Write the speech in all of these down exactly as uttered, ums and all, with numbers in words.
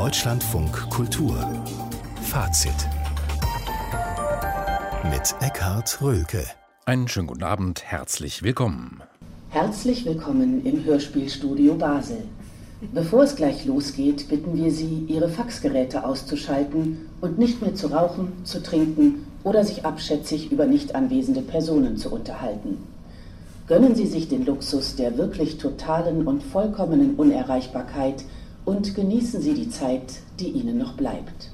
Deutschlandfunk Kultur Fazit mit Eckhard Röhlke. Einen schönen guten Abend, herzlich willkommen. Herzlich willkommen im Hörspielstudio Basel. Bevor es gleich losgeht, bitten wir Sie, Ihre Faxgeräte auszuschalten und nicht mehr zu rauchen, zu trinken oder sich abschätzig über nicht anwesende Personen zu unterhalten. Gönnen Sie sich den Luxus der wirklich totalen und vollkommenen Unerreichbarkeit und genießen Sie die Zeit, die Ihnen noch bleibt.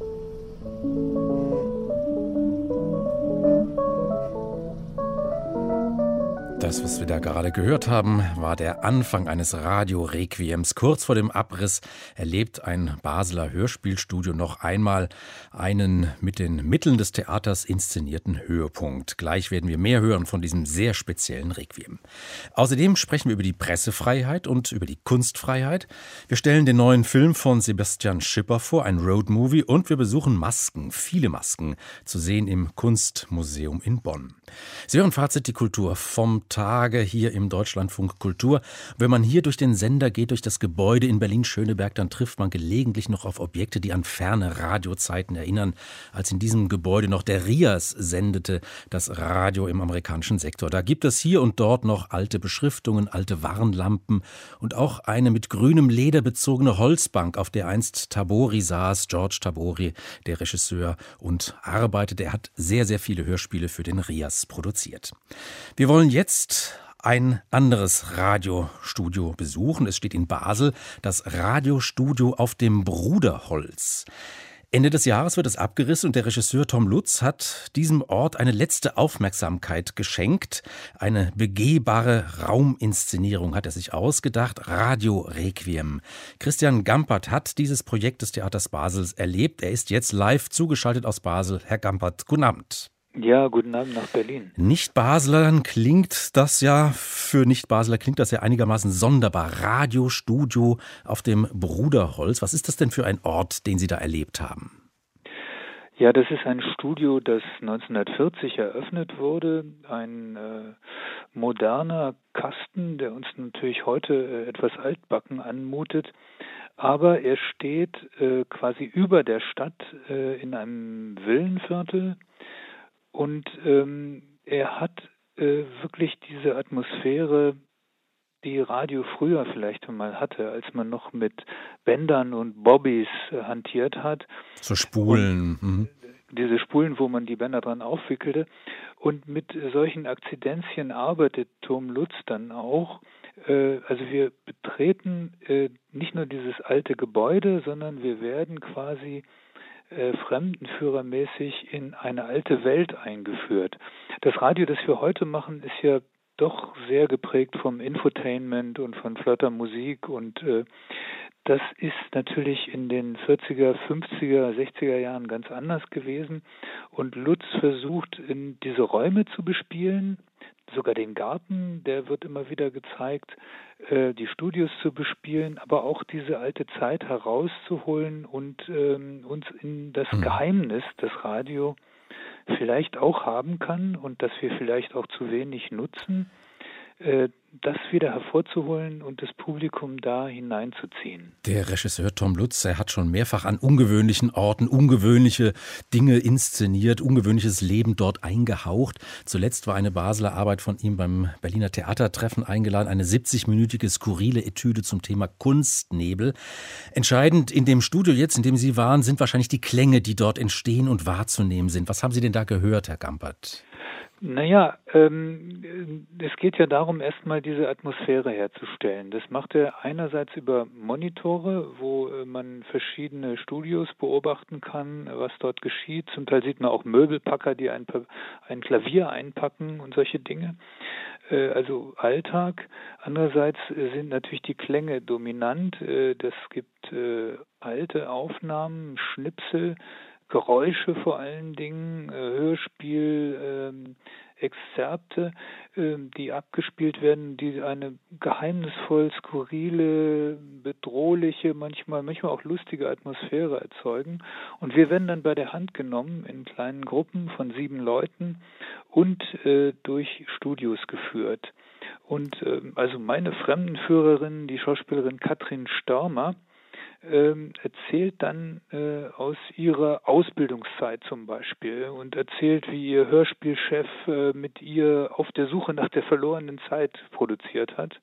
Das, was wir da gerade gehört haben, war der Anfang eines Radio-Requiems. Kurz vor dem Abriss erlebt ein Basler Hörspielstudio noch einmal einen mit den Mitteln des Theaters inszenierten Höhepunkt. Gleich werden wir mehr hören von diesem sehr speziellen Requiem. Außerdem sprechen wir über die Pressefreiheit und über die Kunstfreiheit. Wir stellen den neuen Film von Sebastian Schipper vor, ein Roadmovie, und wir besuchen Masken, viele Masken, zu sehen im Kunstmuseum in Bonn. Sie hören Fazit, die Kultur vom Tage hier im Deutschlandfunk Kultur. Wenn man hier durch den Sender geht, durch das Gebäude in Berlin-Schöneberg, dann trifft man gelegentlich noch auf Objekte, die an ferne Radiozeiten erinnern, als in diesem Gebäude noch der R I A S sendete, das Radio im amerikanischen Sektor. Da gibt es hier und dort noch alte Beschriftungen, alte Warnlampen und auch eine mit grünem Leder bezogene Holzbank, auf der einst Tabori saß, George Tabori, der Regisseur, und arbeitete. Er hat sehr, sehr viele Hörspiele für den R I A S produziert. Wir wollen jetzt ein anderes Radiostudio besuchen. Es steht in Basel, das Radiostudio auf dem Bruderholz. Ende des Jahres wird es abgerissen und der Regisseur Tom Lutz hat diesem Ort eine letzte Aufmerksamkeit geschenkt. Eine begehbare Rauminszenierung hat er sich ausgedacht, Radio Requiem. Christian Gampert hat dieses Projekt des Theaters Basels erlebt. Er ist jetzt live zugeschaltet aus Basel. Herr Gampert, guten Abend. Ja, guten Abend nach Berlin. Nicht-Baslern klingt das ja, für Nicht-Basler klingt das ja einigermaßen sonderbar. Radiostudio auf dem Bruderholz. Was ist das denn für ein Ort, den Sie da erlebt haben? Ja, das ist ein Studio, das neunzehnhundertvierzig eröffnet wurde. Ein äh, moderner Kasten, der uns natürlich heute äh, etwas altbacken anmutet. Aber er steht äh, quasi über der Stadt äh, in einem Villenviertel. Und ähm, er hat äh, wirklich diese Atmosphäre, die Radio früher vielleicht einmal hatte, als man noch mit Bändern und Bobbys äh, hantiert hat. So Spulen. Mhm. Diese Spulen, wo man die Bänder dran aufwickelte. Und mit solchen Akzidenzien arbeitet Tom Lutz dann auch. Äh, also wir betreten äh, nicht nur dieses alte Gebäude, sondern wir werden quasi Äh, fremdenführermäßig in eine alte Welt eingeführt. Das Radio, das wir heute machen, ist ja doch sehr geprägt vom Infotainment und von flotter Musik, und äh, das ist natürlich in den vierziger, fünfziger, sechziger Jahren ganz anders gewesen, und Lutz versucht, in diese Räume zu bespielen, sogar den Garten, der wird immer wieder gezeigt, äh, die Studios zu bespielen, aber auch diese alte Zeit herauszuholen und ähm, uns in das Mhm. Geheimnis, das Radio vielleicht auch haben kann und das wir vielleicht auch zu wenig nutzen, äh, das wieder hervorzuholen und das Publikum da hineinzuziehen. Der Regisseur Tom Lutz, er hat schon mehrfach an ungewöhnlichen Orten ungewöhnliche Dinge inszeniert, ungewöhnliches Leben dort eingehaucht. Zuletzt war eine Basler Arbeit von ihm beim Berliner Theatertreffen eingeladen, eine siebzig-minütige skurrile Etüde zum Thema Kunstnebel. Entscheidend in dem Studio jetzt, in dem Sie waren, sind wahrscheinlich die Klänge, die dort entstehen und wahrzunehmen sind. Was haben Sie denn da gehört, Herr Gampert? Naja, ähm, es geht ja darum, erstmal diese Atmosphäre herzustellen. Das macht er einerseits über Monitore, wo äh, man verschiedene Studios beobachten kann, was dort geschieht. Zum Teil sieht man auch Möbelpacker, die ein, ein Klavier einpacken und solche Dinge. Äh, also Alltag. Andererseits sind natürlich die Klänge dominant. Äh, das gibt äh, alte Aufnahmen, Schnipsel, Geräusche vor allen Dingen, äh, Hörspiel, ähm, Exzerpte, äh, die abgespielt werden, die eine geheimnisvoll skurrile, bedrohliche, manchmal, manchmal auch lustige Atmosphäre erzeugen. Und wir werden dann bei der Hand genommen in kleinen Gruppen von sieben Leuten und äh, durch Studios geführt. Und äh, also meine Fremdenführerin, die Schauspielerin Katrin Störmer, ähm, erzählt dann äh, aus ihrer Ausbildungszeit zum Beispiel und erzählt, wie ihr Hörspielchef äh, mit ihr auf der Suche nach der verlorenen Zeit produziert hat.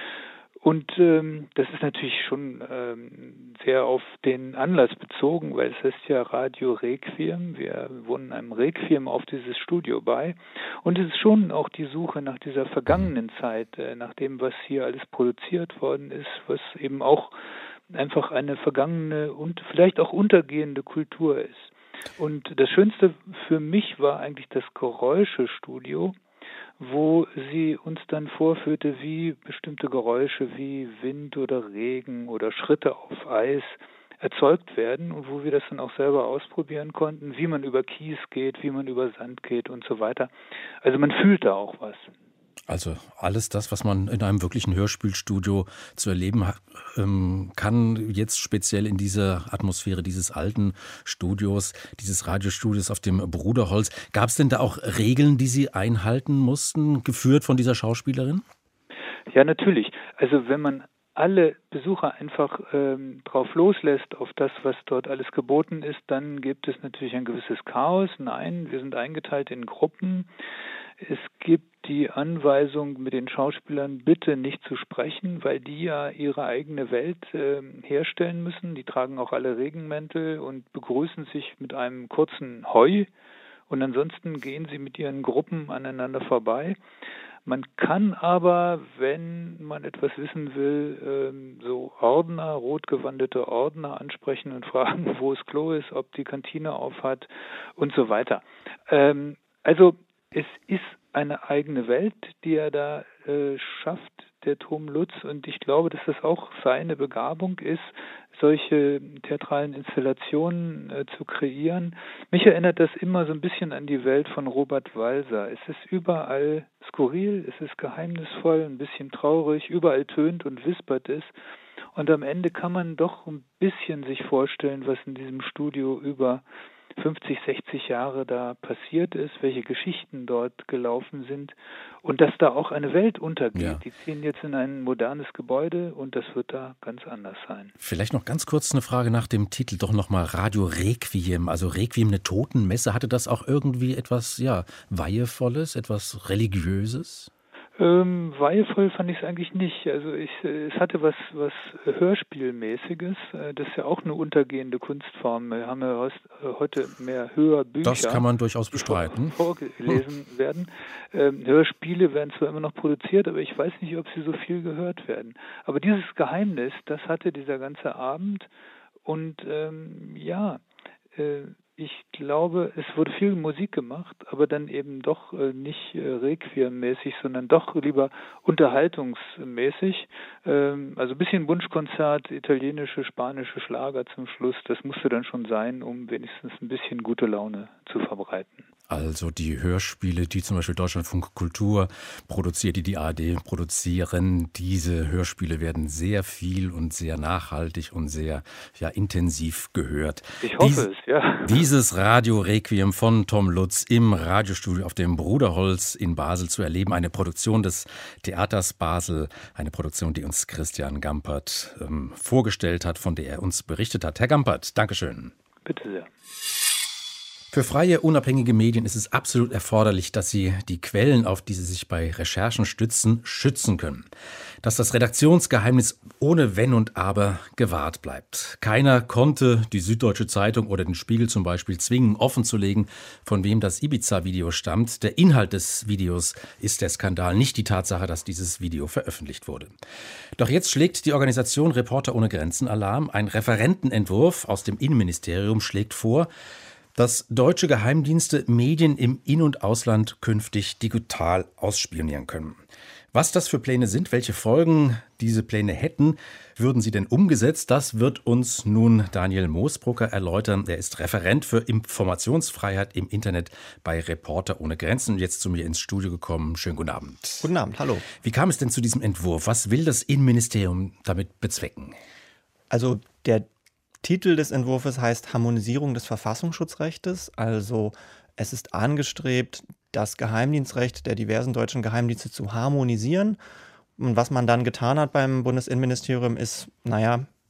Und ähm, das ist natürlich schon ähm, sehr auf den Anlass bezogen, weil es heißt ja Radio Requiem. Wir wohnen einem Requiem auf dieses Studio bei. Und es ist schon auch die Suche nach dieser vergangenen Zeit, äh, nach dem, was hier alles produziert worden ist, was eben auch einfach eine vergangene und vielleicht auch untergehende Kultur ist. Und das Schönste für mich war eigentlich das Geräuschestudio, wo sie uns dann vorführte, wie bestimmte Geräusche wie Wind oder Regen oder Schritte auf Eis erzeugt werden und wo wir das dann auch selber ausprobieren konnten, wie man über Kies geht, wie man über Sand geht und so weiter. Also man fühlt da auch was. Also alles das, was man in einem wirklichen Hörspielstudio zu erleben ähm, kann, jetzt speziell in dieser Atmosphäre dieses alten Studios, dieses Radiostudios auf dem Bruderholz. Gab es denn da auch Regeln, die Sie einhalten mussten, geführt von dieser Schauspielerin? Ja, natürlich. Also wenn man alle Besucher einfach ähm, drauf loslässt, auf das, was dort alles geboten ist, dann gibt es natürlich ein gewisses Chaos. Nein, wir sind eingeteilt in Gruppen. Es gibt die Anweisung, mit den Schauspielern bitte nicht zu sprechen, weil die ja ihre eigene Welt äh, herstellen müssen. Die tragen auch alle Regenmäntel und begrüßen sich mit einem kurzen Hoi. Und ansonsten gehen sie mit ihren Gruppen aneinander vorbei. Man kann aber, wenn man etwas wissen will, ähm, so Ordner, rotgewandete Ordner ansprechen und fragen, wo das Klo ist, ob die Kantine auf hat und so weiter. Ähm, also es ist eine eigene Welt, die er da äh, schafft, der Tom Lutz. Und ich glaube, dass das auch seine Begabung ist, solche theatralen Installationen äh, zu kreieren. Mich erinnert das immer so ein bisschen an die Welt von Robert Walser. Es ist überall skurril, es ist geheimnisvoll, ein bisschen traurig, überall tönt und wispert es. Und am Ende kann man doch ein bisschen sich vorstellen, was in diesem Studio über fünfzig, sechzig Jahre da passiert ist, welche Geschichten dort gelaufen sind und dass da auch eine Welt untergeht. Ja. Die ziehen jetzt in ein modernes Gebäude und das wird da ganz anders sein. Vielleicht noch ganz kurz eine Frage nach dem Titel, doch nochmal Radio Requiem, also Requiem, eine Totenmesse. Hatte das auch irgendwie etwas, ja, Weihevolles, etwas Religiöses? Ähm, weihevoll fand ich es eigentlich nicht. Also ich, es hatte was was Hörspielmäßiges. Das ist ja auch eine untergehende Kunstform. Wir haben ja heute mehr Hörbücher. Das kann man durchaus bestreiten. Vorgelesen hm. werden. Ähm, Hörspiele werden zwar immer noch produziert, aber ich weiß nicht, ob sie so viel gehört werden. Aber dieses Geheimnis, das hatte dieser ganze Abend. Und ähm, ja, äh, ich glaube, es wurde viel Musik gemacht, aber dann eben doch äh, nicht äh, Requiem-mäßig, sondern doch lieber unterhaltungsmäßig. Ähm, also ein bisschen Wunschkonzert, italienische, spanische Schlager zum Schluss. Das musste dann schon sein, um wenigstens ein bisschen gute Laune zu verbreiten. Also die Hörspiele, die zum Beispiel Deutschlandfunk Kultur produziert, die die A R D produzieren, diese Hörspiele werden sehr viel und sehr nachhaltig und sehr ja, intensiv gehört. Ich hoffe Dies, es, ja. Dieses Radio Requiem von Tom Lutz im Radiostudio auf dem Bruderholz in Basel zu erleben, eine Produktion des Theaters Basel, eine Produktion, die uns Christian Gampert ähm, vorgestellt hat, von der er uns berichtet hat. Herr Gampert, Dankeschön. Bitte sehr. Für freie, unabhängige Medien ist es absolut erforderlich, dass sie die Quellen, auf die sie sich bei Recherchen stützen, schützen können. Dass das Redaktionsgeheimnis ohne Wenn und Aber gewahrt bleibt. Keiner konnte die Süddeutsche Zeitung oder den Spiegel zum Beispiel zwingen, offenzulegen, von wem das Ibiza-Video stammt. Der Inhalt des Videos ist der Skandal, nicht die Tatsache, dass dieses Video veröffentlicht wurde. Doch jetzt schlägt die Organisation Reporter ohne Grenzen Alarm. Ein Referentenentwurf aus dem Innenministerium schlägt vor, dass deutsche Geheimdienste Medien im In- und Ausland künftig digital ausspionieren können. Was das für Pläne sind, welche Folgen diese Pläne hätten, würden sie denn umgesetzt? Das wird uns nun Daniel Moosbrucker erläutern. Er ist Referent für Informationsfreiheit im Internet bei Reporter ohne Grenzen und jetzt zu mir ins Studio gekommen. Schönen guten Abend. Guten Abend, hallo. Wie kam es denn zu diesem Entwurf? Was will das Innenministerium damit bezwecken? Also der Titel des Entwurfs heißt Harmonisierung des Verfassungsschutzrechtes. Also es ist angestrebt, das Geheimdienstrecht der diversen deutschen Geheimdienste zu harmonisieren. Und was man dann getan hat beim Bundesinnenministerium ist, naja,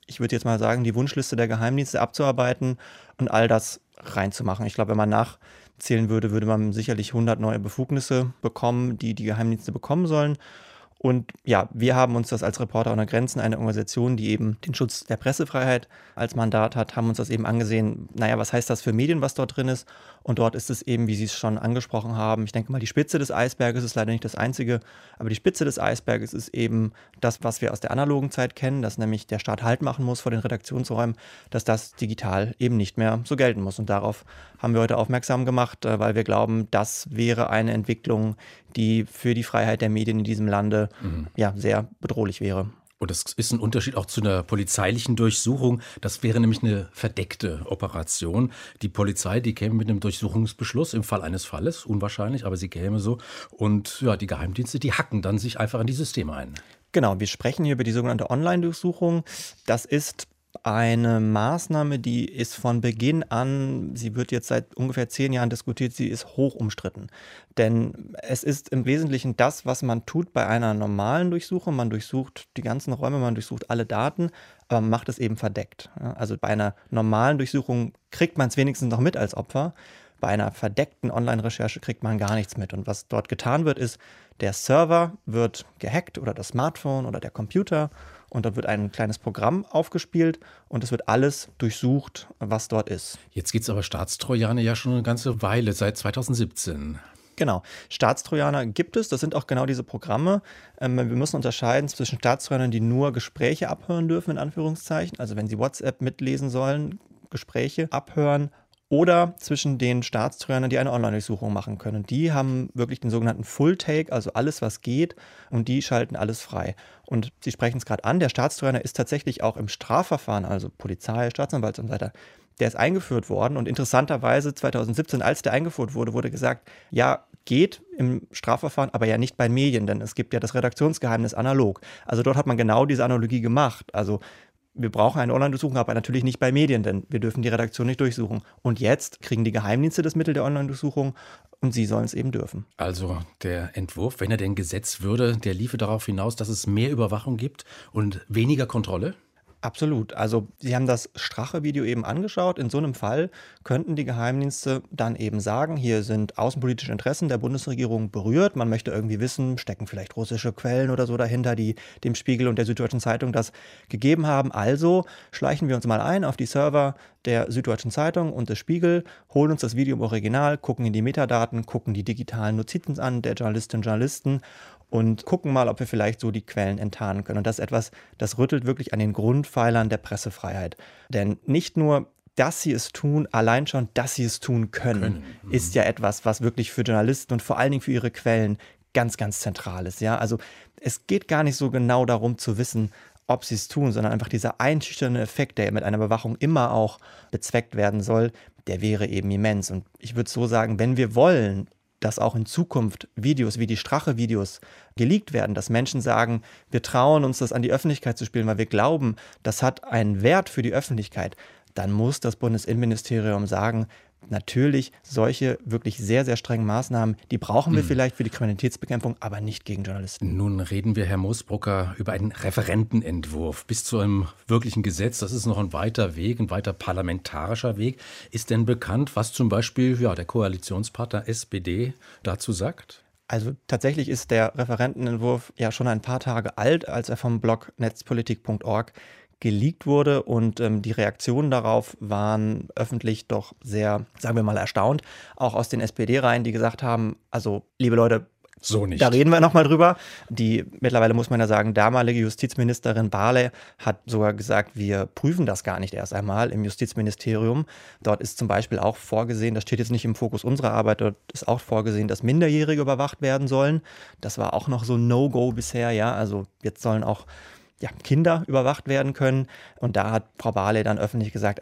ich würde jetzt mal sagen, die Wunschliste der Geheimdienste abzuarbeiten und all das reinzumachen. Ich glaube, wenn man nachzählen würde, würde man sicherlich hundert neue Befugnisse bekommen, die die Geheimdienste bekommen sollen. Und ja, wir haben uns das als Reporter ohne Grenzen, eine Organisation, die eben den Schutz der Pressefreiheit als Mandat hat, haben uns das eben angesehen, naja, was heißt das für Medien, was dort drin ist? Und dort ist es eben, wie Sie es schon angesprochen haben, ich denke mal, die Spitze des Eisberges ist leider nicht das Einzige, aber die Spitze des Eisberges ist eben das, was wir aus der analogen Zeit kennen, dass nämlich der Staat Halt machen muss vor den Redaktionsräumen, dass das digital eben nicht mehr so gelten muss. Und darauf haben wir heute aufmerksam gemacht, weil wir glauben, das wäre eine Entwicklung, die für die Freiheit der Medien in diesem Lande mhm. ja, sehr bedrohlich wäre. Und das ist ein Unterschied auch zu einer polizeilichen Durchsuchung. Das wäre nämlich eine verdeckte Operation. Die Polizei, die käme mit einem Durchsuchungsbeschluss im Fall eines Falles, unwahrscheinlich, aber sie käme so. Und ja, die Geheimdienste, die hacken dann sich einfach in die Systeme ein. Genau, wir sprechen hier über die sogenannte Online-Durchsuchung. Das ist eine Maßnahme, die ist von Beginn an, sie wird jetzt seit ungefähr zehn Jahren diskutiert, sie ist hoch umstritten. Denn es ist im Wesentlichen das, was man tut bei einer normalen Durchsuchung. Man durchsucht die ganzen Räume, man durchsucht alle Daten, aber man macht es eben verdeckt. Also bei einer normalen Durchsuchung kriegt man es wenigstens noch mit als Opfer. Bei einer verdeckten Online-Recherche kriegt man gar nichts mit. Und was dort getan wird, ist, der Server wird gehackt oder das Smartphone oder der Computer und dort wird ein kleines Programm aufgespielt und es wird alles durchsucht, was dort ist. Jetzt gibt es aber Staatstrojaner ja schon eine ganze Weile, seit zweitausendsiebzehn. Genau, Staatstrojaner gibt es, das sind auch genau diese Programme. Ähm, wir müssen unterscheiden zwischen Staatstrojanern, die nur Gespräche abhören dürfen, in Anführungszeichen, also wenn sie WhatsApp mitlesen sollen, Gespräche abhören, oder zwischen den Staatstrojanern, die eine Online-Durchsuchung machen können. Die haben wirklich den sogenannten Full-Take, also alles, was geht, und die schalten alles frei. Und Sie sprechen es gerade an, der Staatstrojaner ist tatsächlich auch im Strafverfahren, also Polizei, Staatsanwalt und so weiter, der ist eingeführt worden. Und interessanterweise zweitausendsiebzehn, als der eingeführt wurde, wurde gesagt, ja, geht im Strafverfahren, aber ja nicht bei Medien, denn es gibt ja das Redaktionsgeheimnis analog. Also dort hat man genau diese Analogie gemacht. Also wir brauchen eine Online-Durchsuchung, aber natürlich nicht bei Medien, denn wir dürfen die Redaktion nicht durchsuchen. Und jetzt kriegen die Geheimdienste das Mittel der Online-Durchsuchung und sie sollen es eben dürfen. Also der Entwurf, wenn er denn gesetzt würde, der liefe darauf hinaus, dass es mehr Überwachung gibt und weniger Kontrolle? Absolut. Also Sie haben das Strache-Video eben angeschaut. In so einem Fall könnten die Geheimdienste dann eben sagen, hier sind außenpolitische Interessen der Bundesregierung berührt. Man möchte irgendwie wissen, stecken vielleicht russische Quellen oder so dahinter, die dem Spiegel und der Süddeutschen Zeitung das gegeben haben. Also schleichen wir uns mal ein auf die Server der Süddeutschen Zeitung und des Spiegel, holen uns das Video im Original, gucken in die Metadaten, gucken die digitalen Notizen an der Journalistinnen und Journalisten und gucken mal, ob wir vielleicht so die Quellen enttarnen können. Und das ist etwas, das rüttelt wirklich an den Grundpfeilern der Pressefreiheit. Denn nicht nur, dass sie es tun, allein schon, dass sie es tun können, können. Mhm. ist ja etwas, was wirklich für Journalisten und vor allen Dingen für ihre Quellen ganz, ganz zentral ist. Ja? Also es geht gar nicht so genau darum zu wissen, ob sie es tun, sondern einfach dieser einschüchternde Effekt, der mit einer Bewachung immer auch bezweckt werden soll, der wäre eben immens. Und ich würde so sagen, wenn wir wollen, dass auch in Zukunft Videos wie die Strache-Videos geleakt werden, dass Menschen sagen, wir trauen uns das an die Öffentlichkeit zu spielen, weil wir glauben, das hat einen Wert für die Öffentlichkeit, dann muss das Bundesinnenministerium sagen, natürlich solche wirklich sehr, sehr strengen Maßnahmen, die brauchen wir mhm. vielleicht für die Kriminalitätsbekämpfung, aber nicht gegen Journalisten. Nun reden wir, Herr Moosbrucker, über einen Referentenentwurf bis zu einem wirklichen Gesetz. Das ist noch ein weiter Weg, ein weiter parlamentarischer Weg. Ist denn bekannt, was zum Beispiel ja, der Koalitionspartner S P D dazu sagt? Also tatsächlich ist der Referentenentwurf ja schon ein paar Tage alt, als er vom Blog netzpolitik punkt org geleakt wurde und ähm, die Reaktionen darauf waren öffentlich doch sehr, sagen wir mal, erstaunt. Auch aus den S P D-Reihen, die gesagt haben, also liebe Leute, so nicht. Da reden wir nochmal drüber. Die mittlerweile, muss man ja sagen, damalige Justizministerin Barley hat sogar gesagt, wir prüfen das gar nicht erst einmal im Justizministerium. Dort ist zum Beispiel auch vorgesehen, das steht jetzt nicht im Fokus unserer Arbeit, dort ist auch vorgesehen, dass Minderjährige überwacht werden sollen. Das war auch noch so ein No-Go bisher, ja. Also jetzt sollen auch ja, Kinder überwacht werden können. Und da hat Frau Barley dann öffentlich gesagt, also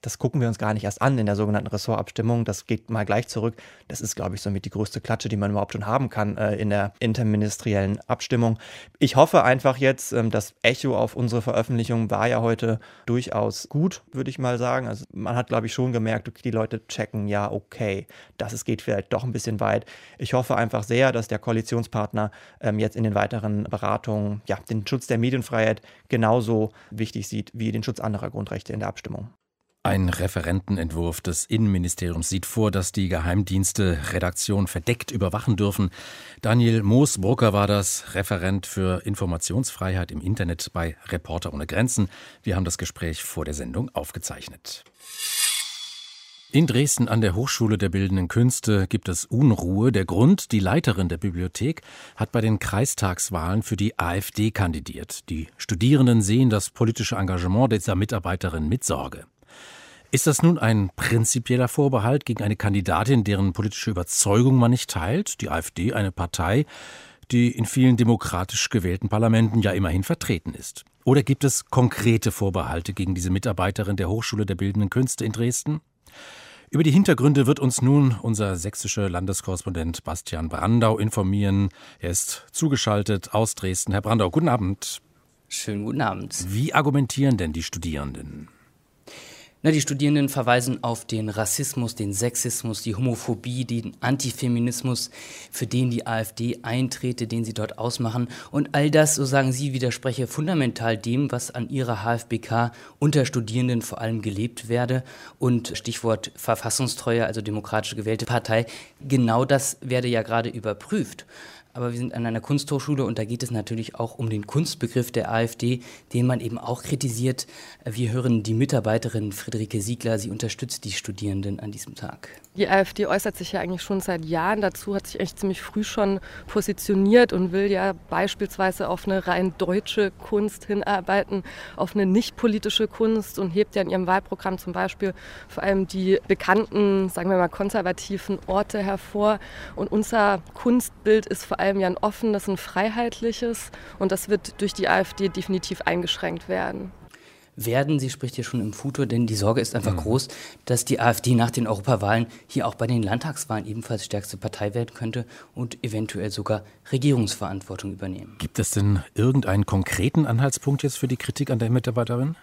das gucken wir uns gar nicht erst an in der sogenannten Ressortabstimmung. Das geht mal gleich zurück. Das ist, glaube ich, somit die größte Klatsche, die man überhaupt schon haben kann äh, in der interministeriellen Abstimmung. Ich hoffe einfach jetzt, ähm, das Echo auf unsere Veröffentlichung war ja heute durchaus gut, würde ich mal sagen. Also man hat, glaube ich, schon gemerkt, okay, die Leute checken, ja, okay, das es geht vielleicht doch ein bisschen weit. Ich hoffe einfach sehr, dass der Koalitionspartner ähm, jetzt in den weiteren Beratungen ja, den Schutz der Medienfreiheit genauso wichtig sieht wie den Schutz anderer Grundrechte in der Abstimmung. Ein Referentenentwurf des Innenministeriums sieht vor, dass die Geheimdienste Redaktion verdeckt überwachen dürfen. Daniel Moosbrucker war das, Referent für Informationsfreiheit im Internet bei Reporter ohne Grenzen. Wir haben das Gespräch vor der Sendung aufgezeichnet. In Dresden an der Hochschule der Bildenden Künste gibt es Unruhe. Der Grund: die Leiterin der Bibliothek hat bei den Kreistagswahlen für die AfD kandidiert. Die Studierenden sehen das politische Engagement dieser Mitarbeiterin mit Sorge. Ist das nun ein prinzipieller Vorbehalt gegen eine Kandidatin, deren politische Überzeugung man nicht teilt? Die AfD, eine Partei, die in vielen demokratisch gewählten Parlamenten ja immerhin vertreten ist. Oder gibt es konkrete Vorbehalte gegen diese Mitarbeiterin der Hochschule der Bildenden Künste in Dresden? Über die Hintergründe wird uns nun unser sächsischer Landeskorrespondent Bastian Brandau informieren. Er ist zugeschaltet aus Dresden. Herr Brandau, guten Abend. Schönen guten Abend. Wie argumentieren denn die Studierenden? Na, die Studierenden verweisen auf den Rassismus, den Sexismus, die Homophobie, den Antifeminismus, für den die AfD eintrete, den sie dort ausmachen. Und all das, so sagen sie, widerspreche fundamental dem, was an ihrer H F B K unter Studierenden vor allem gelebt werde. Und Stichwort Verfassungstreue, also demokratisch gewählte Partei, genau das werde ja gerade überprüft. Aber wir sind an einer Kunsthochschule und da geht es natürlich auch um den Kunstbegriff der AfD, den man eben auch kritisiert. Wir hören die Mitarbeiterin Friederike Siegler, sie unterstützt die Studierenden an diesem Tag. Die AfD äußert sich ja eigentlich schon seit Jahren dazu, hat sich eigentlich ziemlich früh schon positioniert und will ja beispielsweise auf eine rein deutsche Kunst hinarbeiten, auf eine nicht politische Kunst und hebt ja in ihrem Wahlprogramm zum Beispiel vor allem die bekannten, sagen wir mal, konservativen Orte hervor. Und unser Kunstbild ist vor allem ja ein offenes, ein freiheitliches und das wird durch die AfD definitiv eingeschränkt werden. Werden, sie spricht hier schon im Futur, denn die Sorge ist einfach mhm. groß, dass die AfD nach den Europawahlen hier auch bei den Landtagswahlen ebenfalls stärkste Partei werden könnte und eventuell sogar Regierungsverantwortung übernehmen. Gibt es denn irgendeinen konkreten Anhaltspunkt jetzt für die Kritik an der Mitarbeiterin?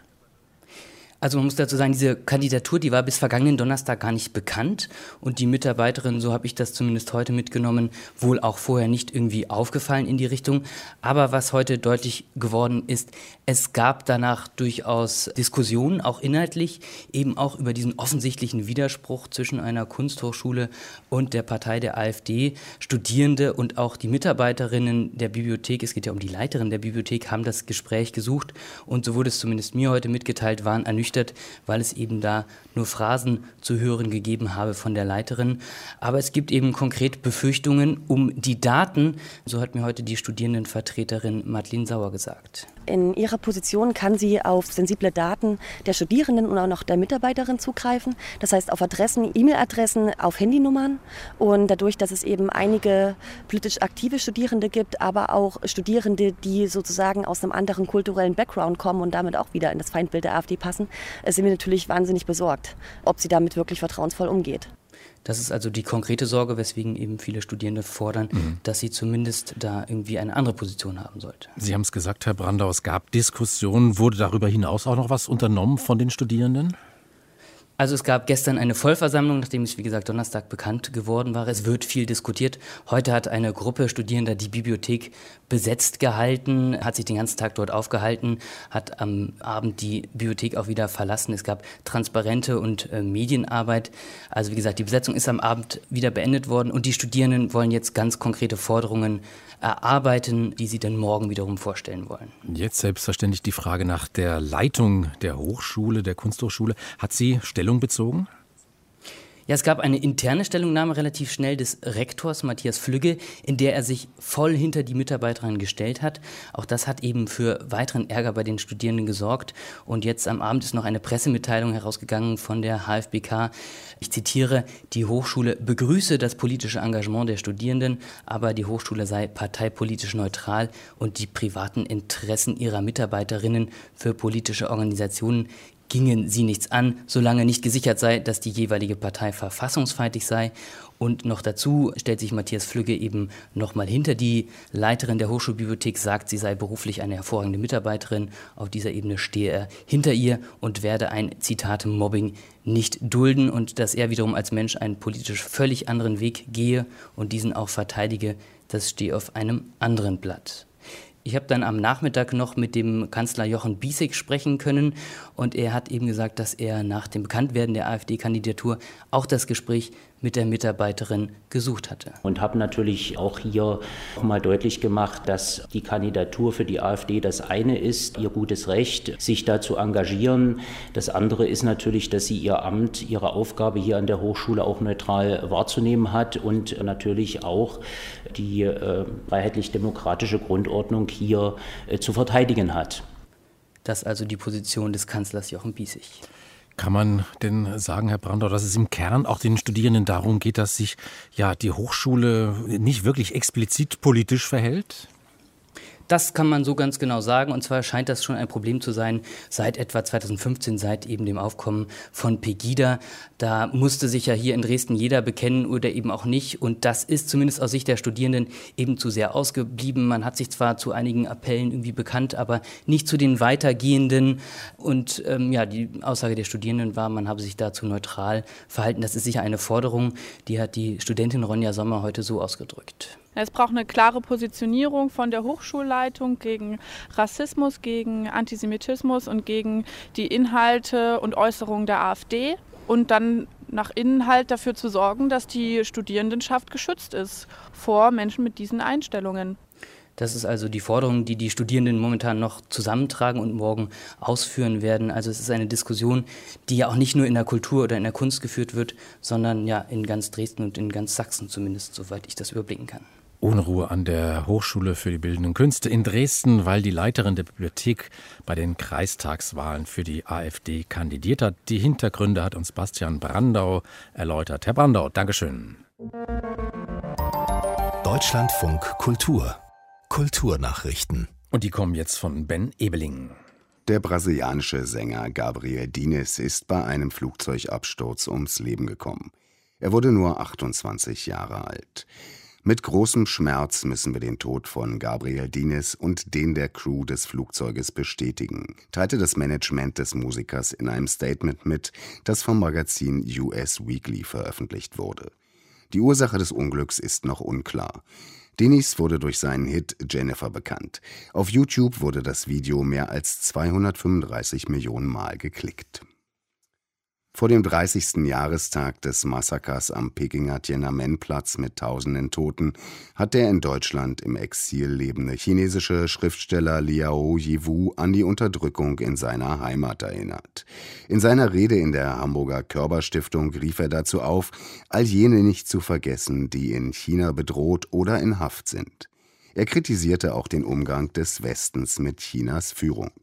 Also man muss dazu sagen, diese Kandidatur, die war bis vergangenen Donnerstag gar nicht bekannt und die Mitarbeiterin, so habe ich das zumindest heute mitgenommen, wohl auch vorher nicht irgendwie aufgefallen in die Richtung. Aber was heute deutlich geworden ist, es gab danach durchaus Diskussionen, auch inhaltlich, eben auch über diesen offensichtlichen Widerspruch zwischen einer Kunsthochschule und der Partei der AfD. Studierende und auch die Mitarbeiterinnen der Bibliothek, es geht ja um die Leiterin der Bibliothek, haben das Gespräch gesucht und so wurde es zumindest mir heute mitgeteilt, waren ernüchtert, weil es eben da nur Phrasen zu hören gegeben habe von der Leiterin. Aber es gibt eben konkret Befürchtungen um die Daten, so hat mir heute die Studierendenvertreterin Madeleine Sauer gesagt. In ihrer Position kann sie auf sensible Daten der Studierenden und auch noch der Mitarbeiterin zugreifen. Das heißt auf Adressen, E-Mail-Adressen, auf Handynummern. Und dadurch, dass es eben einige politisch aktive Studierende gibt, aber auch Studierende, die sozusagen aus einem anderen kulturellen Background kommen und damit auch wieder in das Feindbild der AfD passen, sind wir natürlich wahnsinnig besorgt, ob sie damit wirklich vertrauensvoll umgeht. Das ist also die konkrete Sorge, weswegen eben viele Studierende fordern, mhm. dass sie zumindest da irgendwie eine andere Position haben sollte. Sie haben es gesagt, Herr Brandau, es gab Diskussionen. Wurde darüber hinaus auch noch was unternommen von den Studierenden? Also es gab gestern eine Vollversammlung, nachdem es, wie gesagt, Donnerstag bekannt geworden war. Es wird viel diskutiert. Heute hat eine Gruppe Studierender die Bibliothek besetzt gehalten, hat sich den ganzen Tag dort aufgehalten, hat am Abend die Bibliothek auch wieder verlassen. Es gab Transparente und äh, Medienarbeit. Also wie gesagt, die Besetzung ist am Abend wieder beendet worden und die Studierenden wollen jetzt ganz konkrete Forderungen erarbeiten, die sie dann morgen wiederum vorstellen wollen. Jetzt selbstverständlich die Frage nach der Leitung der Hochschule, der Kunsthochschule. Hat sie Stellung bezogen? Ja, es gab eine interne Stellungnahme relativ schnell des Rektors Matthias Flügge, in der er sich voll hinter die Mitarbeiterin gestellt hat. Auch das hat eben für weiteren Ärger bei den Studierenden gesorgt. Und jetzt am Abend ist noch eine Pressemitteilung herausgegangen von der H F B K. Ich zitiere, die Hochschule begrüße das politische Engagement der Studierenden, aber die Hochschule sei parteipolitisch neutral und die privaten Interessen ihrer Mitarbeiterinnen für politische Organisationen gingen sie nichts an, solange nicht gesichert sei, dass die jeweilige Partei verfassungsfeindlich sei. Und noch dazu stellt sich Matthias Flügge eben nochmal hinter die Leiterin der Hochschulbibliothek, sagt, sie sei beruflich eine hervorragende Mitarbeiterin. Auf dieser Ebene stehe er hinter ihr und werde ein, Zitat, Mobbing nicht dulden und dass er wiederum als Mensch einen politisch völlig anderen Weg gehe und diesen auch verteidige, das stehe auf einem anderen Blatt. Ich habe dann am Nachmittag noch mit dem Kanzler Jochen Bisek sprechen können und er hat eben gesagt, dass er nach dem Bekanntwerden der AfD-Kandidatur auch das Gespräch mit der Mitarbeiterin gesucht hatte. Und habe natürlich auch hier mal deutlich gemacht, dass die Kandidatur für die AfD das eine ist, ihr gutes Recht, sich da zu engagieren. Das andere ist natürlich, dass sie ihr Amt, ihre Aufgabe hier an der Hochschule auch neutral wahrzunehmen hat und natürlich auch die äh, freiheitlich-demokratische Grundordnung hier äh, zu verteidigen hat. Das ist also die Position des Kanzlers Jochen Bisek. Kann man denn sagen, Herr Brandau, dass es im Kern auch den Studierenden darum geht, dass sich ja die Hochschule nicht wirklich explizit politisch verhält? Das kann man so ganz genau sagen. Und zwar scheint das schon ein Problem zu sein seit etwa zweitausendfünfzehn, seit eben dem Aufkommen von Pegida. Da musste sich ja hier in Dresden jeder bekennen oder eben auch nicht. Und das ist zumindest aus Sicht der Studierenden eben zu sehr ausgeblieben. Man hat sich zwar zu einigen Appellen irgendwie bekannt, aber nicht zu den weitergehenden. Und ähm, ja, die Aussage der Studierenden war, man habe sich dazu neutral verhalten. Das ist sicher eine Forderung, die hat die Studentin Ronja Sommer heute so ausgedrückt. Es braucht eine klare Positionierung von der Hochschulleitung gegen Rassismus, gegen Antisemitismus und gegen die Inhalte und Äußerungen der AfD. Und dann nach innen halt dafür zu sorgen, dass die Studierendenschaft geschützt ist vor Menschen mit diesen Einstellungen. Das ist also die Forderung, die die Studierenden momentan noch zusammentragen und morgen ausführen werden. Also es ist eine Diskussion, die ja auch nicht nur in der Kultur oder in der Kunst geführt wird, sondern ja in ganz Dresden und in ganz Sachsen zumindest, soweit ich das überblicken kann. Unruhe an der Hochschule für die Bildenden Künste in Dresden, weil die Leiterin der Bibliothek bei den Kreistagswahlen für die AfD kandidiert hat. Die Hintergründe hat uns Bastian Brandau erläutert. Herr Brandau, Dankeschön. Deutschlandfunk Kultur. Kulturnachrichten. Und die kommen jetzt von Ben Ebeling. Der brasilianische Sänger Gabriel Diniz ist bei einem Flugzeugabsturz ums Leben gekommen. Er wurde nur achtundzwanzig Jahre alt. Mit großem Schmerz müssen wir den Tod von Gabriel Diniz und den der Crew des Flugzeuges bestätigen, teilte das Management des Musikers in einem Statement mit, das vom Magazin U S Weekly veröffentlicht wurde. Die Ursache des Unglücks ist noch unklar. Diniz wurde durch seinen Hit Jennifer bekannt. Auf YouTube wurde das Video mehr als zweihundertfünfunddreißig Millionen Mal geklickt. Vor dem dreißigsten Jahrestag des Massakers am Pekinger Tiananmen-Platz mit tausenden Toten hat der in Deutschland im Exil lebende chinesische Schriftsteller Liao Yiwu an die Unterdrückung in seiner Heimat erinnert. In seiner Rede in der Hamburger Körber-Stiftung rief er dazu auf, all jene nicht zu vergessen, die in China bedroht oder in Haft sind. Er kritisierte auch den Umgang des Westens mit Chinas Führung.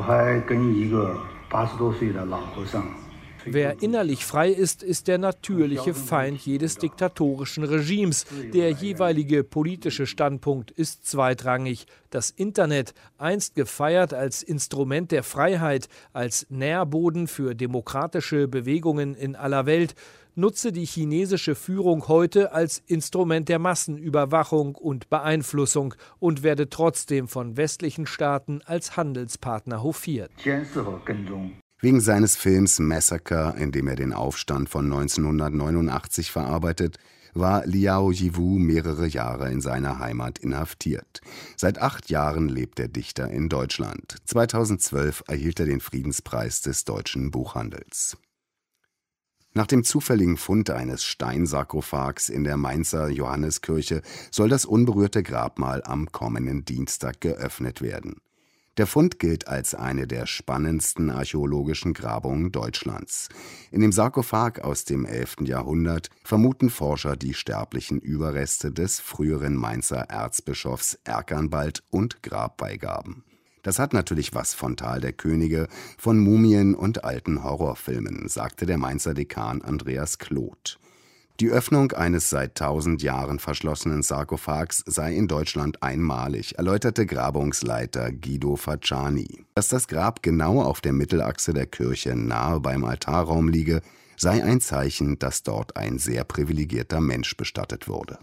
Wer innerlich frei ist, ist der natürliche Feind jedes diktatorischen Regimes. Der jeweilige politische Standpunkt ist zweitrangig. Das Internet, einst gefeiert als Instrument der Freiheit, als Nährboden für demokratische Bewegungen in aller Welt, nutze die chinesische Führung heute als Instrument der Massenüberwachung und Beeinflussung und werde trotzdem von westlichen Staaten als Handelspartner hofiert. Wegen seines Films Massacre, in dem er den Aufstand von neunzehnhundertneunundachtzig verarbeitet, war Liao Yiwu mehrere Jahre in seiner Heimat inhaftiert. Seit acht Jahren lebt der Dichter in Deutschland. zweitausendzwölf erhielt er den Friedenspreis des deutschen Buchhandels. Nach dem zufälligen Fund eines Steinsarkophags in der Mainzer Johanneskirche soll das unberührte Grabmal am kommenden Dienstag geöffnet werden. Der Fund gilt als eine der spannendsten archäologischen Grabungen Deutschlands. In dem Sarkophag aus dem elften Jahrhundert vermuten Forscher die sterblichen Überreste des früheren Mainzer Erzbischofs Erkanbald und Grabbeigaben. Das hat natürlich was von Tal der Könige, von Mumien und alten Horrorfilmen, sagte der Mainzer Dekan Andreas Kloth. Die Öffnung eines seit tausend Jahren verschlossenen Sarkophags sei in Deutschland einmalig, erläuterte Grabungsleiter Guido Facciani. Dass das Grab genau auf der Mittelachse der Kirche nahe beim Altarraum liege, sei ein Zeichen, dass dort ein sehr privilegierter Mensch bestattet wurde.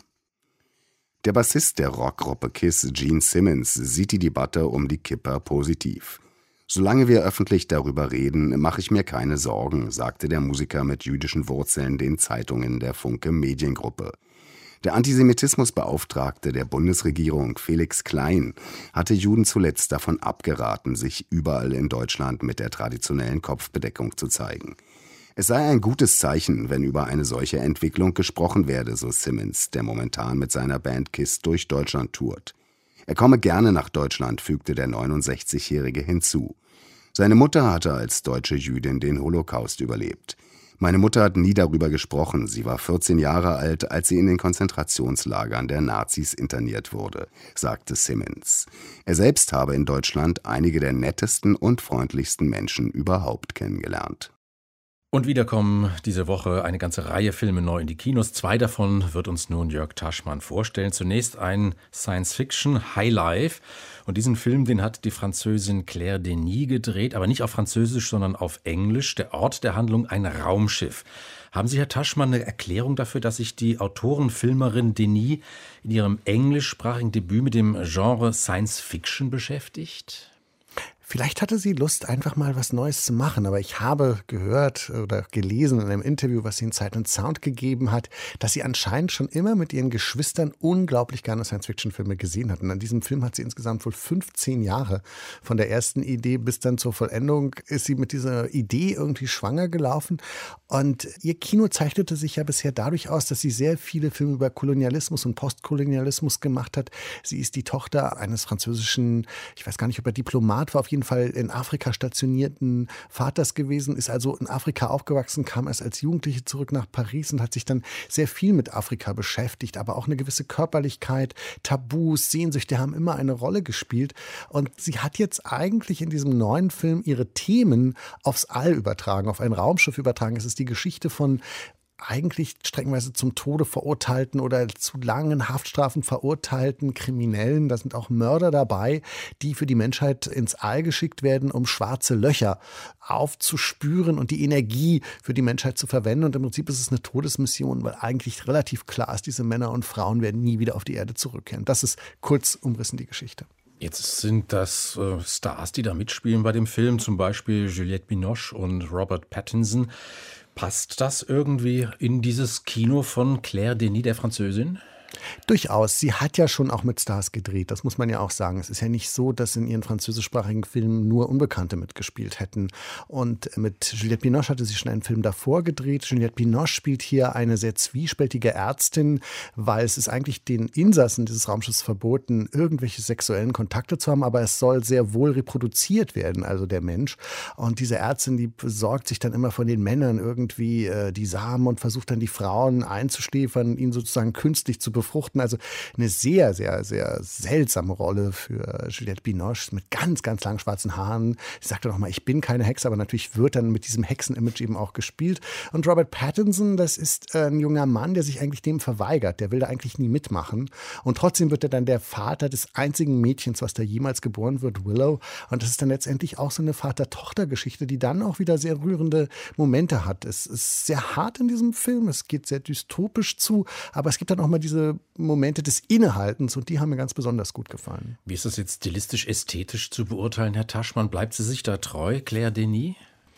Der Bassist der Rockgruppe Kiss, Gene Simmons, sieht die Debatte um die Kipper positiv. Solange wir öffentlich darüber reden, mache ich mir keine Sorgen, sagte der Musiker mit jüdischen Wurzeln den Zeitungen der Funke Mediengruppe. Der Antisemitismusbeauftragte der Bundesregierung, Felix Klein, hatte Juden zuletzt davon abgeraten, sich überall in Deutschland mit der traditionellen Kopfbedeckung zu zeigen. Es sei ein gutes Zeichen, wenn über eine solche Entwicklung gesprochen werde, so Simmons, der momentan mit seiner Band Kiss durch Deutschland tourt. Er komme gerne nach Deutschland, fügte der neunundsechzigjährige hinzu. Seine Mutter hatte als deutsche Jüdin den Holocaust überlebt. Meine Mutter hat nie darüber gesprochen. Sie war vierzehn Jahre alt, als sie in den Konzentrationslagern der Nazis interniert wurde, sagte Simmons. Er selbst habe in Deutschland einige der nettesten und freundlichsten Menschen überhaupt kennengelernt. Und wieder kommen diese Woche eine ganze Reihe Filme neu in die Kinos. Zwei davon wird uns nun Jörg Taschmann vorstellen. Zunächst ein Science-Fiction Highlife. Und diesen Film, den hat die Französin Claire Denis gedreht, aber nicht auf Französisch, sondern auf Englisch. Der Ort der Handlung ein Raumschiff. Haben Sie, Herr Taschmann, eine Erklärung dafür, dass sich die Autorin-Filmerin Denis in ihrem englischsprachigen Debüt mit dem Genre Science-Fiction beschäftigt? Vielleicht hatte sie Lust, einfach mal was Neues zu machen, aber ich habe gehört oder gelesen in einem Interview, was sie in Zeit und Sound gegeben hat, dass sie anscheinend schon immer mit ihren Geschwistern unglaublich gerne Science-Fiction-Filme gesehen hat. Und an diesem Film hat sie insgesamt wohl fünfzehn Jahre. Von der ersten Idee bis dann zur Vollendung ist sie mit dieser Idee irgendwie schwanger gelaufen. Und ihr Kino zeichnete sich ja bisher dadurch aus, dass sie sehr viele Filme über Kolonialismus und Postkolonialismus gemacht hat. Sie ist die Tochter eines französischen, ich weiß gar nicht, ob er Diplomat war, auf jeden Fall in Afrika stationierten Vaters gewesen, ist also in Afrika aufgewachsen, kam erst als Jugendliche zurück nach Paris und hat sich dann sehr viel mit Afrika beschäftigt, aber auch eine gewisse Körperlichkeit, Tabus, Sehnsüchte haben immer eine Rolle gespielt und sie hat jetzt eigentlich in diesem neuen Film ihre Themen aufs All übertragen, auf ein Raumschiff übertragen. Es ist die Geschichte von eigentlich streckenweise zum Tode verurteilten oder zu langen Haftstrafen verurteilten Kriminellen. Da sind auch Mörder dabei, die für die Menschheit ins All geschickt werden, um schwarze Löcher aufzuspüren und die Energie für die Menschheit zu verwenden. Und im Prinzip ist es eine Todesmission, weil eigentlich relativ klar ist, diese Männer und Frauen werden nie wieder auf die Erde zurückkehren. Das ist kurz umrissen die Geschichte. Jetzt sind das äh, Stars, die da mitspielen bei dem Film, zum Beispiel Juliette Binoche und Robert Pattinson. Passt das irgendwie in dieses Kino von Claire Denis, der Französin? Durchaus. Sie hat ja schon auch mit Stars gedreht, das muss man ja auch sagen. Es ist ja nicht so, dass in ihren französischsprachigen Filmen nur Unbekannte mitgespielt hätten. Und mit Juliette Binoche hatte sie schon einen Film davor gedreht. Juliette Binoche spielt hier eine sehr zwiespältige Ärztin, weil es ist eigentlich den Insassen dieses Raumschiffs verboten, irgendwelche sexuellen Kontakte zu haben, aber es soll sehr wohl reproduziert werden, also der Mensch. Und diese Ärztin, die besorgt sich dann immer von den Männern irgendwie äh, die Samen und versucht dann die Frauen einzuschläfern, ihn sozusagen künstlich zu befruchten. Also eine sehr, sehr, sehr seltsame Rolle für Juliette Binoche mit ganz, ganz langen schwarzen Haaren. Sie sagt dann auch mal, ich bin keine Hexe, aber natürlich wird dann mit diesem Hexen-Image eben auch gespielt. Und Robert Pattinson, das ist ein junger Mann, der sich eigentlich dem verweigert. Der will da eigentlich nie mitmachen. Und trotzdem wird er dann der Vater des einzigen Mädchens, was da jemals geboren wird, Willow. Und das ist dann letztendlich auch so eine Vater-Tochter-Geschichte, die dann auch wieder sehr rührende Momente hat. Es ist sehr hart in diesem Film, es geht sehr dystopisch zu, aber es gibt dann auch mal diese Momente des Innehaltens und die haben mir ganz besonders gut gefallen. Wie ist das jetzt stilistisch, ästhetisch zu beurteilen, Herr Taschmann? Bleibt sie sich da treu, Claire Denis?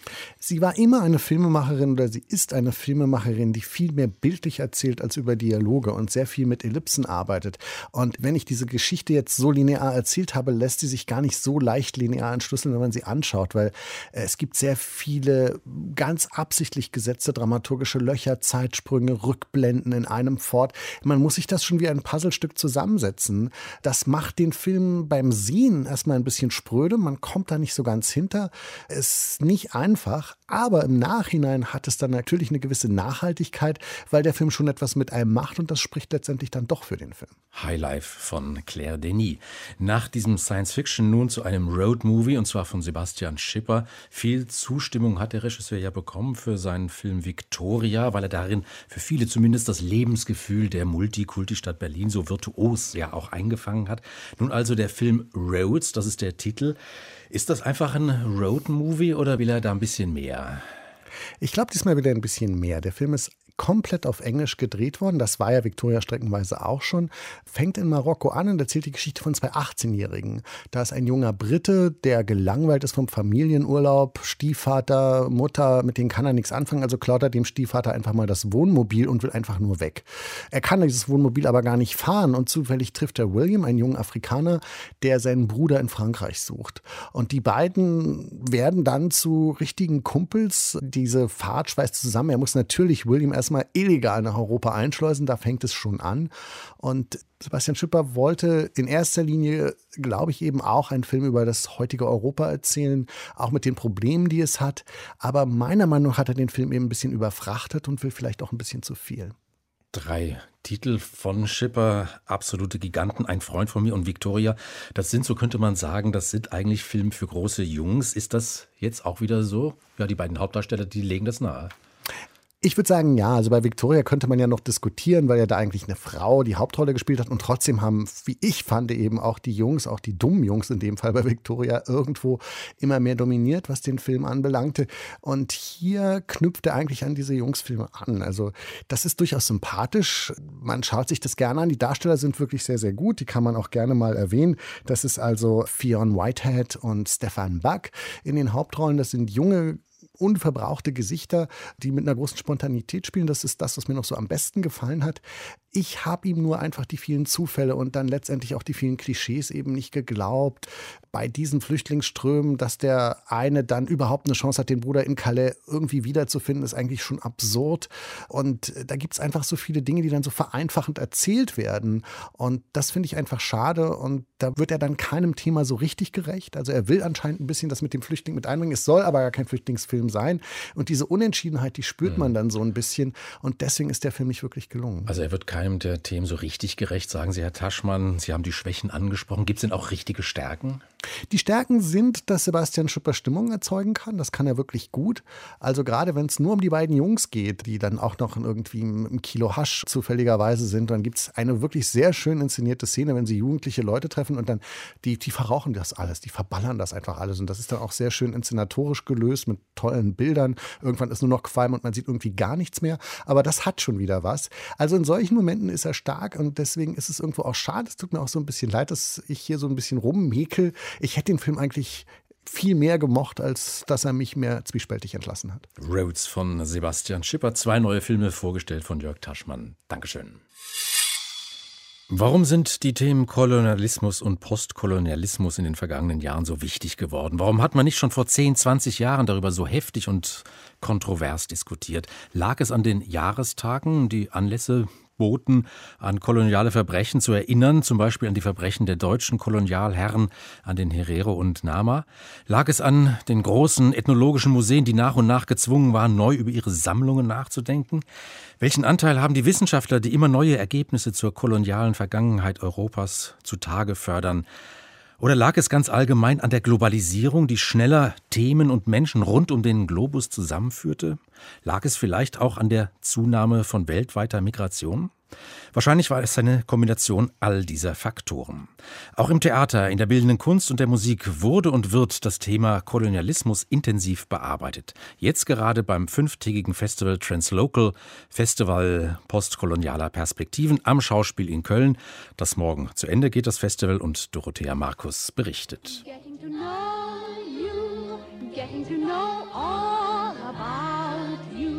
Sie war immer eine Filmemacherin oder sie ist eine Filmemacherin, die viel mehr bildlich erzählt als über Dialoge und sehr viel mit Ellipsen arbeitet. Und wenn ich diese Geschichte jetzt so linear erzählt habe, lässt sie sich gar nicht so leicht linear entschlüsseln, wenn man sie anschaut, weil es gibt sehr viele ganz absichtlich gesetzte dramaturgische Löcher, Zeitsprünge, Rückblenden in einem fort. Man muss sich das schon wie ein Puzzlestück zusammensetzen. Das macht den Film beim Sehen erstmal ein bisschen spröde. Man kommt da nicht so ganz hinter. Es ist nicht einfach. einfach. Aber im Nachhinein hat es dann natürlich eine gewisse Nachhaltigkeit, weil der Film schon etwas mit einem macht und das spricht letztendlich dann doch für den Film. Highlife von Claire Denis. Nach diesem Science-Fiction nun zu einem Road-Movie, und zwar von Sebastian Schipper. Viel Zustimmung hat der Regisseur ja bekommen für seinen Film Victoria, weil er darin für viele zumindest das Lebensgefühl der Multikulti-Stadt Berlin so virtuos ja auch eingefangen hat. Nun also der Film Roads, das ist der Titel. Ist das einfach ein Road-Movie oder will er da ein bisschen mehr? Ich glaube diesmal wieder ein bisschen mehr. Der Film ist komplett auf Englisch gedreht worden. Das war ja Victoria streckenweise auch schon. Fängt in Marokko an und erzählt die Geschichte von zwei achtzehnjährigen. Da ist ein junger Brite, der gelangweilt ist vom Familienurlaub, Stiefvater, Mutter, mit denen kann er nichts anfangen. Also klaut er dem Stiefvater einfach mal das Wohnmobil und will einfach nur weg. Er kann dieses Wohnmobil aber gar nicht fahren und zufällig trifft er William, einen jungen Afrikaner, der seinen Bruder in Frankreich sucht. Und die beiden werden dann zu richtigen Kumpels. Diese Fahrt schweißt zusammen. Er muss natürlich William erstmal illegal nach Europa einschleusen, da fängt es schon an. Und Sebastian Schipper wollte in erster Linie, glaube ich, eben auch einen Film über das heutige Europa erzählen, auch mit den Problemen, die es hat. Aber meiner Meinung nach hat er den Film eben ein bisschen überfrachtet und will vielleicht auch ein bisschen zu viel. Drei Titel von Schipper, absolute Giganten, Ein Freund von mir und Victoria. Das sind, so könnte man sagen, das sind eigentlich Filme für große Jungs. Ist das jetzt auch wieder so? Ja, die beiden Hauptdarsteller, die legen das nahe. Ich würde sagen, ja. Also bei Victoria könnte man ja noch diskutieren, weil ja da eigentlich eine Frau die Hauptrolle gespielt hat. Und trotzdem haben, wie ich fand, eben auch die Jungs, auch die dummen Jungs in dem Fall bei Victoria, irgendwo immer mehr dominiert, was den Film anbelangte. Und hier knüpft er eigentlich an diese Jungsfilme an. Also das ist durchaus sympathisch. Man schaut sich das gerne an. Die Darsteller sind wirklich sehr, sehr gut. Die kann man auch gerne mal erwähnen. Das ist also Fionn Whitehead und Stefan Buck in den Hauptrollen. Das sind junge, unverbrauchte Gesichter, die mit einer großen Spontanität spielen. Das ist das, was mir noch so am besten gefallen hat. Ich habe ihm nur einfach die vielen Zufälle und dann letztendlich auch die vielen Klischees eben nicht geglaubt. Bei diesen Flüchtlingsströmen, dass der eine dann überhaupt eine Chance hat, den Bruder in Calais irgendwie wiederzufinden, ist eigentlich schon absurd. Und da gibt es einfach so viele Dinge, die dann so vereinfachend erzählt werden. Und das finde ich einfach schade. Und da wird er dann keinem Thema so richtig gerecht. Also er will anscheinend ein bisschen das mit dem Flüchtling mit einbringen. Es soll aber gar kein Flüchtlingsfilm sein. Und diese Unentschiedenheit, die spürt man dann so ein bisschen. Und deswegen ist der Film nicht wirklich gelungen. Also er wird keinem der Themen so richtig gerecht, sagen Sie, Herr Taschmann. Sie haben die Schwächen angesprochen. Gibt es denn auch richtige Stärken? Die Stärken sind, dass Sebastian Schipper Stimmung erzeugen kann. Das kann er wirklich gut. Also gerade wenn es nur um die beiden Jungs geht, die dann auch noch irgendwie im Kilo Hasch zufälligerweise sind, dann gibt es eine wirklich sehr schön inszenierte Szene, wenn sie jugendliche Leute treffen und dann, die, die verrauchen das alles, die verballern das einfach alles. Und das ist dann auch sehr schön inszenatorisch gelöst mit tollen Bildern. Irgendwann ist nur noch Qualm und man sieht irgendwie gar nichts mehr. Aber das hat schon wieder was. Also in solchen Momenten ist er stark und deswegen ist es irgendwo auch schade. Es tut mir auch so ein bisschen leid, dass ich hier so ein bisschen rummäkel. Ich hätte den Film eigentlich viel mehr gemocht, als dass er mich mehr zwiespältig entlassen hat. Roads von Sebastian Schipper, zwei neue Filme vorgestellt von Jörg Taschmann. Dankeschön. Warum sind die Themen Kolonialismus und Postkolonialismus in den vergangenen Jahren so wichtig geworden? Warum hat man nicht schon vor zehn, zwanzig Jahren darüber so heftig und kontrovers diskutiert? Lag es an den Jahrestagen, die Anlässe boten, an koloniale Verbrechen zu erinnern, zum Beispiel an die Verbrechen der deutschen Kolonialherren, an den Herero und Nama? Lag es an den großen ethnologischen Museen, die nach und nach gezwungen waren, neu über ihre Sammlungen nachzudenken? Welchen Anteil haben die Wissenschaftler, die immer neue Ergebnisse zur kolonialen Vergangenheit Europas zutage fördern? Oder lag es ganz allgemein an der Globalisierung, die schneller Themen und Menschen rund um den Globus zusammenführte? Lag es vielleicht auch an der Zunahme von weltweiter Migration? Wahrscheinlich war es eine Kombination all dieser Faktoren. Auch im Theater, in der bildenden Kunst und der Musik wurde und wird das Thema Kolonialismus intensiv bearbeitet. Jetzt gerade beim fünftägigen Festival Translocal, Festival postkolonialer Perspektiven am Schauspiel in Köln. Das morgen zu Ende geht, das Festival, und Dorothea Markus berichtet. Getting to know you, getting to know all about you.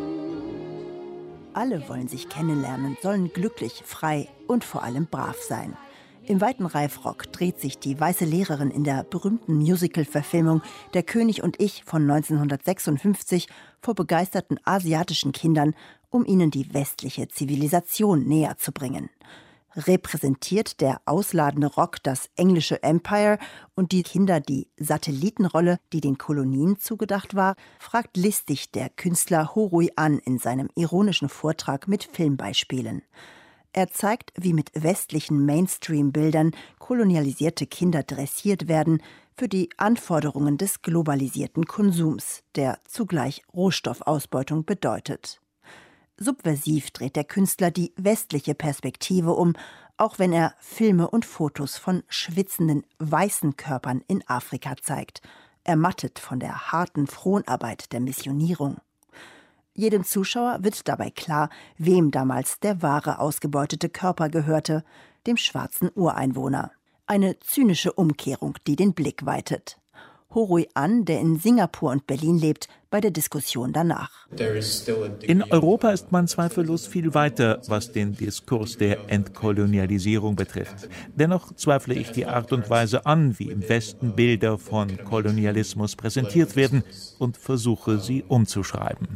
Alle wollen sich kennenlernen, sollen glücklich, frei und vor allem brav sein. Im weiten Reifrock dreht sich die weiße Lehrerin in der berühmten Musical-Verfilmung Der König und ich von neunzehnhundertsechsundfünfzig vor begeisterten asiatischen Kindern, um ihnen die westliche Zivilisation näher zu bringen. Repräsentiert der ausladende Rock das englische Empire und die Kinder die Satellitenrolle, die den Kolonien zugedacht war, fragt listig der Künstler Ho Rui An in seinem ironischen Vortrag mit Filmbeispielen. Er zeigt, wie mit westlichen Mainstream-Bildern kolonialisierte Kinder dressiert werden für die Anforderungen des globalisierten Konsums, der zugleich Rohstoffausbeutung bedeutet. Subversiv dreht der Künstler die westliche Perspektive um, auch wenn er Filme und Fotos von schwitzenden, weißen Körpern in Afrika zeigt, ermattet von der harten Fronarbeit der Missionierung. Jedem Zuschauer wird dabei klar, wem damals der wahre ausgebeutete Körper gehörte, dem schwarzen Ureinwohner. Eine zynische Umkehrung, die den Blick weitet. Ho Rui An, der in Singapur und Berlin lebt, bei der Diskussion danach. In Europa ist man zweifellos viel weiter, was den Diskurs der Entkolonialisierung betrifft. Dennoch zweifle ich die Art und Weise an, wie im Westen Bilder von Kolonialismus präsentiert werden, und versuche, sie umzuschreiben.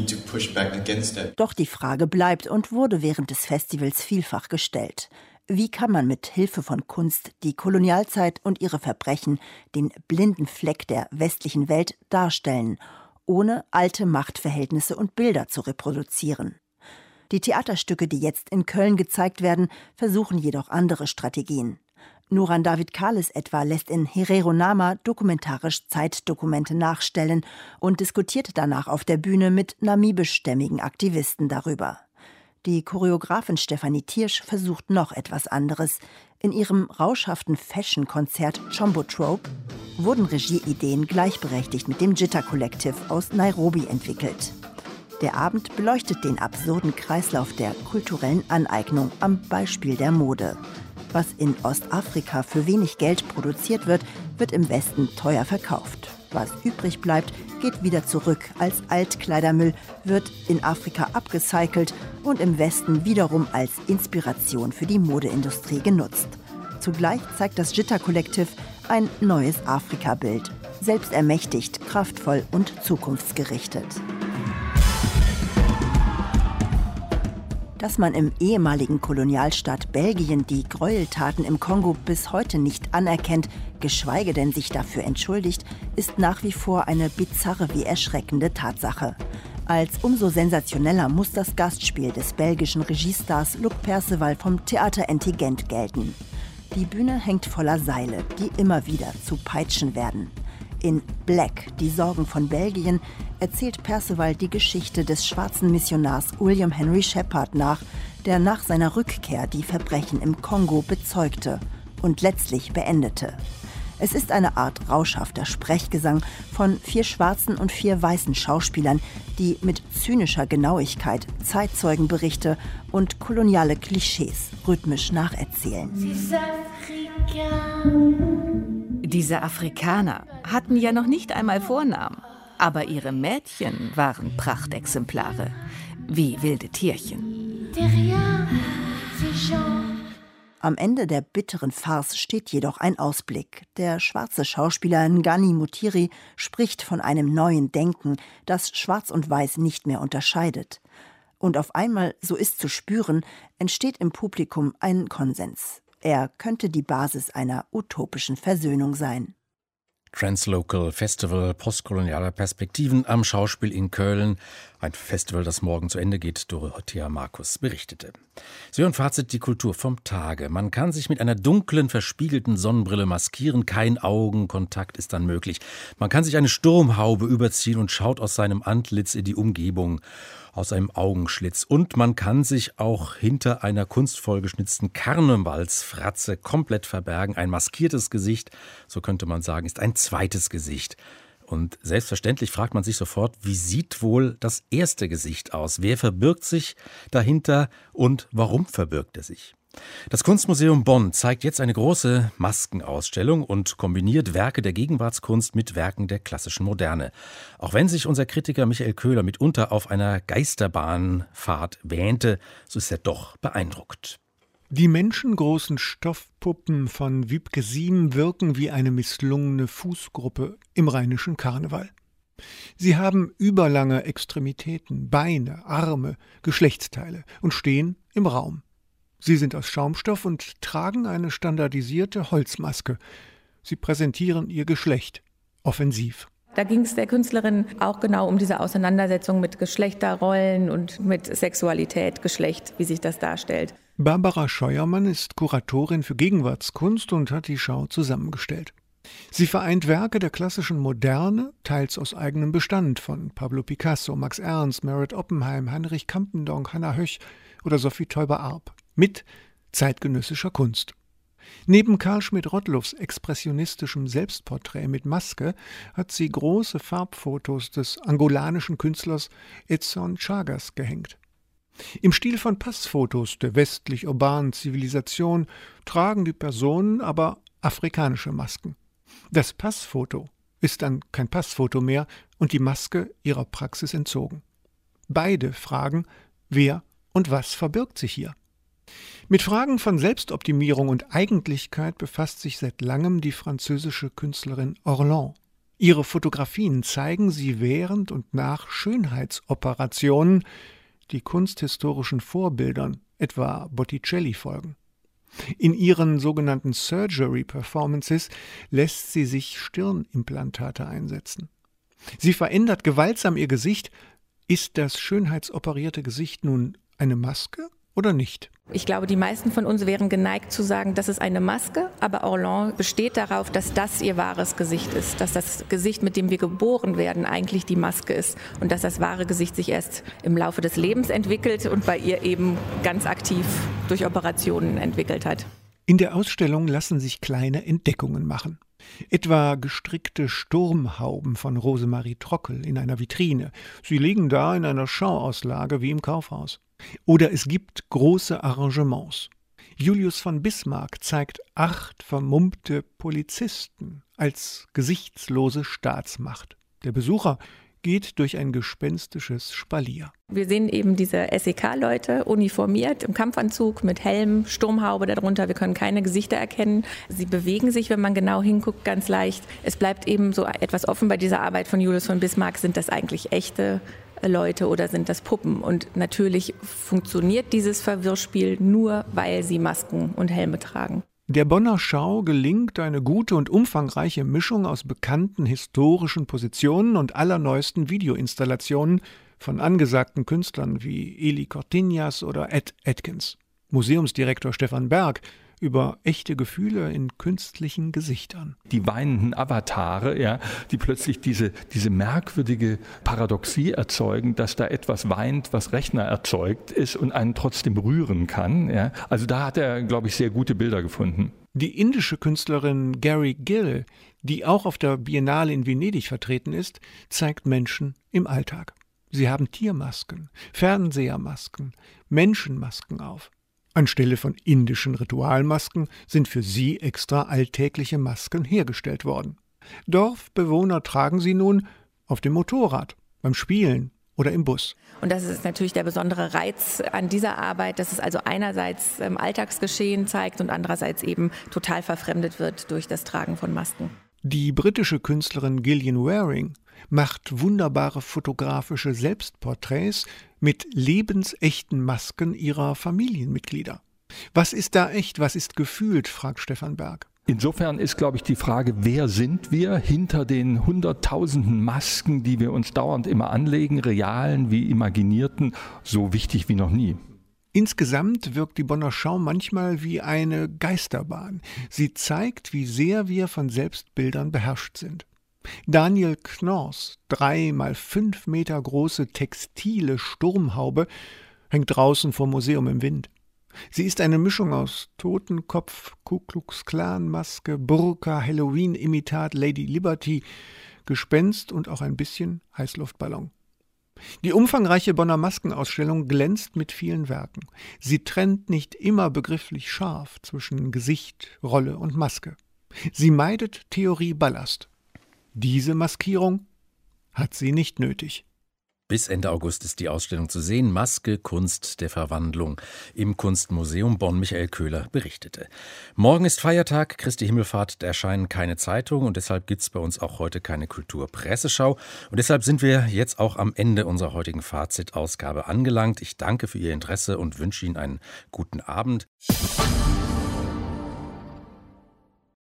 Doch die Frage bleibt und wurde während des Festivals vielfach gestellt. Wie kann man mit Hilfe von Kunst die Kolonialzeit und ihre Verbrechen, den blinden Fleck der westlichen Welt, darstellen, ohne alte Machtverhältnisse und Bilder zu reproduzieren? Die Theaterstücke, die jetzt in Köln gezeigt werden, versuchen jedoch andere Strategien. Nuran David Kales etwa lässt in Herero Nama dokumentarisch Zeitdokumente nachstellen und diskutiert danach auf der Bühne mit namibischstämmigen Aktivisten darüber. Die Choreografin Stefanie Thiersch versucht noch etwas anderes. In ihrem rauschhaften Fashion-Konzert Chombo-Trope wurden Regieideen gleichberechtigt mit dem Jitter Collective aus Nairobi entwickelt. Der Abend beleuchtet den absurden Kreislauf der kulturellen Aneignung am Beispiel der Mode. Was in Ostafrika für wenig Geld produziert wird, wird im Westen teuer verkauft. Was übrig bleibt, geht wieder zurück als Altkleidermüll, wird in Afrika upgecycelt und im Westen wiederum als Inspiration für die Modeindustrie genutzt. Zugleich zeigt das Jitter Collective ein neues Afrika-Bild. Selbstermächtigt, kraftvoll und zukunftsgerichtet. Dass man im ehemaligen Kolonialstaat Belgien die Gräueltaten im Kongo bis heute nicht anerkennt, geschweige denn sich dafür entschuldigt, ist nach wie vor eine bizarre wie erschreckende Tatsache. Als umso sensationeller muss das Gastspiel des belgischen Regiestars Luc Perceval vom Theater Intelligent gelten. Die Bühne hängt voller Seile, die immer wieder zu Peitschen werden. In Black, die Sorgen von Belgien, erzählt Perceval die Geschichte des schwarzen Missionars William Henry Shepard nach, der nach seiner Rückkehr die Verbrechen im Kongo bezeugte und letztlich beendete. Es ist eine Art rauschhafter Sprechgesang von vier schwarzen und vier weißen Schauspielern, die mit zynischer Genauigkeit Zeitzeugenberichte und koloniale Klischees rhythmisch nacherzählen. Diese Afrikaner hatten ja noch nicht einmal Vornamen, aber ihre Mädchen waren Prachtexemplare, wie wilde Tierchen. Am Ende der bitteren Farce steht jedoch ein Ausblick. Der schwarze Schauspieler Ngani Mutiri spricht von einem neuen Denken, das Schwarz und Weiß nicht mehr unterscheidet. Und auf einmal, so ist zu spüren, entsteht im Publikum ein Konsens. Er könnte die Basis einer utopischen Versöhnung sein. Translocal Festival postkolonialer Perspektiven am Schauspiel in Köln. Ein Festival, das morgen zu Ende geht, Dorothea Markus berichtete. Sie hören Fazit, die Kultur vom Tage. Man kann sich mit einer dunklen, verspiegelten Sonnenbrille maskieren. Kein Augenkontakt ist dann möglich. Man kann sich eine Sturmhaube überziehen und schaut aus seinem Antlitz in die Umgebung, aus einem Augenschlitz. Und man kann sich auch hinter einer kunstvoll geschnitzten Karnevalsfratze komplett verbergen. Ein maskiertes Gesicht, so könnte man sagen, ist ein zweites Gesicht. Und selbstverständlich fragt man sich sofort, wie sieht wohl das erste Gesicht aus? Wer verbirgt sich dahinter und warum verbirgt er sich? Das Kunstmuseum Bonn zeigt jetzt eine große Maskenausstellung und kombiniert Werke der Gegenwartskunst mit Werken der klassischen Moderne. Auch wenn sich unser Kritiker Michael Köhler mitunter auf einer Geisterbahnfahrt wähnte, so ist er doch beeindruckt. Die menschengroßen Stoffpuppen von Wiebke Siem wirken wie eine misslungene Fußgruppe im rheinischen Karneval. Sie haben überlange Extremitäten, Beine, Arme, Geschlechtsteile und stehen im Raum. Sie sind aus Schaumstoff und tragen eine standardisierte Holzmaske. Sie präsentieren ihr Geschlecht offensiv. Da ging es der Künstlerin auch genau um diese Auseinandersetzung mit Geschlechterrollen und mit Sexualität, Geschlecht, wie sich das darstellt. Barbara Scheuermann ist Kuratorin für Gegenwartskunst und hat die Schau zusammengestellt. Sie vereint Werke der klassischen Moderne, teils aus eigenem Bestand von Pablo Picasso, Max Ernst, Merritt Oppenheim, Heinrich Campendonck, Hannah Höch oder Sophie Teuber-Arp, mit zeitgenössischer Kunst. Neben Karl Schmidt-Rottluffs expressionistischem Selbstporträt mit Maske hat sie große Farbfotos des angolanischen Künstlers Edson Chagas gehängt. Im Stil von Passfotos der westlich-urbanen Zivilisation tragen die Personen aber afrikanische Masken. Das Passfoto ist dann kein Passfoto mehr und die Maske ihrer Praxis entzogen. Beide fragen, wer und was verbirgt sich hier? Mit Fragen von Selbstoptimierung und Eigentlichkeit befasst sich seit langem die französische Künstlerin Orlan. Ihre Fotografien zeigen sie während und nach Schönheitsoperationen, die kunsthistorischen Vorbildern, etwa Botticelli, folgen. In ihren sogenannten Surgery Performances lässt sie sich Stirnimplantate einsetzen. Sie verändert gewaltsam ihr Gesicht. Ist das schönheitsoperierte Gesicht nun eine Maske oder nicht? Ich glaube, die meisten von uns wären geneigt zu sagen, das ist eine Maske, aber Orlan besteht darauf, dass das ihr wahres Gesicht ist, dass das Gesicht, mit dem wir geboren werden, eigentlich die Maske ist und dass das wahre Gesicht sich erst im Laufe des Lebens entwickelt und bei ihr eben ganz aktiv durch Operationen entwickelt hat. In der Ausstellung lassen sich kleine Entdeckungen machen. Etwa gestrickte Sturmhauben von Rosemarie Trockel in einer Vitrine. Sie liegen da in einer Schauauslage wie im Kaufhaus. Oder es gibt große Arrangements. Julius von Bismarck zeigt acht vermummte Polizisten als gesichtslose Staatsmacht. Der Besucher geht durch ein gespenstisches Spalier. Wir sehen eben diese S E K-Leute uniformiert im Kampfanzug mit Helm, Sturmhaube darunter. Wir können keine Gesichter erkennen. Sie bewegen sich, wenn man genau hinguckt, ganz leicht. Es bleibt eben so etwas offen bei dieser Arbeit von Julius von Bismarck. Sind das eigentlich echte Leute oder sind das Puppen? Und natürlich funktioniert dieses Verwirrspiel nur, weil sie Masken und Helme tragen. Der Bonner Schau gelingt eine gute und umfangreiche Mischung aus bekannten historischen Positionen und allerneuesten Videoinstallationen von angesagten Künstlern wie Eli Cortiñas oder Ed Atkins. Museumsdirektor Stefan Berg über echte Gefühle in künstlichen Gesichtern. Die weinenden Avatare, ja, die plötzlich diese, diese merkwürdige Paradoxie erzeugen, dass da etwas weint, was Rechner erzeugt ist und einen trotzdem rühren kann. Ja. Also da hat er, glaube ich, sehr gute Bilder gefunden. Die indische Künstlerin Gary Gill, die auch auf der Biennale in Venedig vertreten ist, zeigt Menschen im Alltag. Sie haben Tiermasken, Fernsehermasken, Menschenmasken auf. Anstelle von indischen Ritualmasken sind für sie extra alltägliche Masken hergestellt worden. Dorfbewohner tragen sie nun auf dem Motorrad, beim Spielen oder im Bus. Und das ist natürlich der besondere Reiz an dieser Arbeit, dass es also einerseits ähm, Alltagsgeschehen zeigt und andererseits eben total verfremdet wird durch das Tragen von Masken. Die britische Künstlerin Gillian Waring macht wunderbare fotografische Selbstporträts mit lebensechten Masken ihrer Familienmitglieder. Was ist da echt, was ist gefühlt, fragt Stefan Berg. Insofern ist, glaube ich, die Frage, wer sind wir hinter den hunderttausenden Masken, die wir uns dauernd immer anlegen, realen wie imaginierten, so wichtig wie noch nie. Insgesamt wirkt die Bonner Schau manchmal wie eine Geisterbahn. Sie zeigt, wie sehr wir von Selbstbildern beherrscht sind. Daniel Knorrs drei mal fünf Meter große textile Sturmhaube hängt draußen vor Museum im Wind. Sie ist eine Mischung aus Totenkopf, Ku-Klux-Klan-Maske, Burka, Halloween-Imitat, Lady Liberty, Gespenst und auch ein bisschen Heißluftballon. Die umfangreiche Bonner Maskenausstellung glänzt mit vielen Werken. Sie trennt nicht immer begrifflich scharf zwischen Gesicht, Rolle und Maske. Sie meidet Theorie Ballast. Diese Maskierung hat sie nicht nötig. Bis Ende August ist die Ausstellung zu sehen. Maske, Kunst der Verwandlung im Kunstmuseum Bonn. Michael Köhler berichtete. Morgen ist Feiertag, Christi Himmelfahrt, da erscheinen keine Zeitungen und deshalb gibt es bei uns auch heute keine Kulturpresseschau. Und deshalb sind wir jetzt auch am Ende unserer heutigen Fazit-Ausgabe angelangt. Ich danke für Ihr Interesse und wünsche Ihnen einen guten Abend.